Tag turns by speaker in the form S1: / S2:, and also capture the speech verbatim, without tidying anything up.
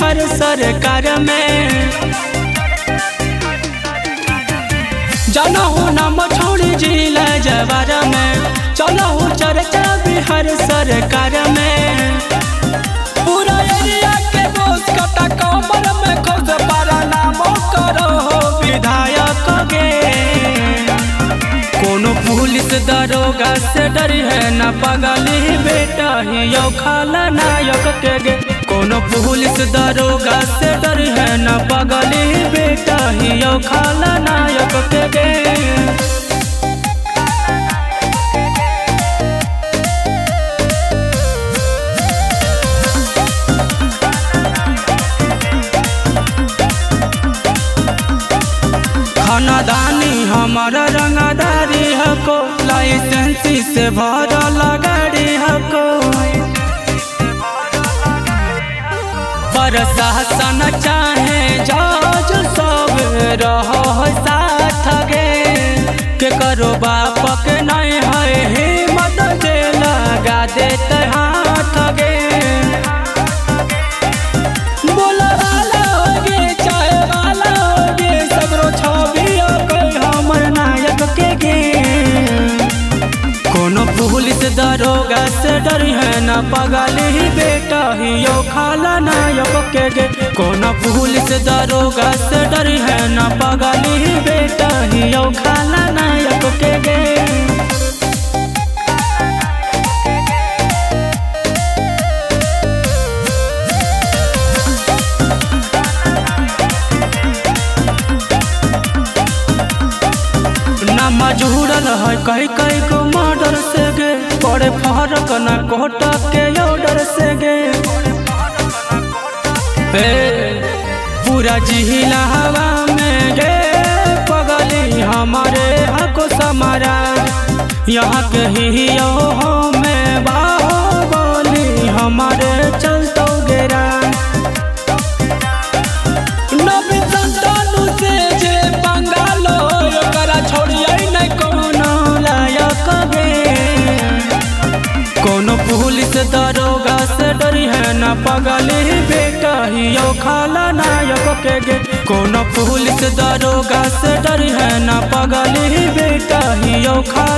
S1: बिहार सरकार में। जनहु नाम छोड़ी जिला जवार में, चलहु चर्चा बिहार सरकार में। पूरा एरिया के बोस कटा कमर में खोज पारा नाम करो विधायक गे। कोनो पुलिस दरोगा से डरी है न पगली बेटा ही यो खाला नायक के गे। कोनो पुलिस दरोगा से डरी है न पगली बेटा ही यो खाला नायक के गे। खानदानी हमारा रंगदारी हको, लाइसेंसी से भरल गाड़ी हको। प्रशासन चाहे जज सब रहो साथ गे। के करो बाप के नहीं है हिम्मत जे लगा देते हाथ गे। बोला वाला होगे चाहे वाला होगे सगरो छवि हमर नायक के गे। कोनो पुलिस दरोगा से डरी है न पगली बेटा ही यो खाला नायक के गे। कोनो पुलिस दरोगा से डरी है न पगली बेटा ही यो खाला नायक के गे। जुड़ल है कई कई को मर्डर से गे। बड़े फर्क न कोर्ट के ऑर्डर से गे। पूरा जिला हवा में गे पगली हमारे हको समारा। यहाँ के ही हो में बाहुबली हमारे चलतो गेरा। नबी संतानु से जे बंगालो करा छोड़िए कोनो पुलिस दरोगा से डरी है न पगली बेटा ही यो खाला नायक के गे। कोनो पुलिस दरोगा से डरी है न पगली बेटा ही यो खाला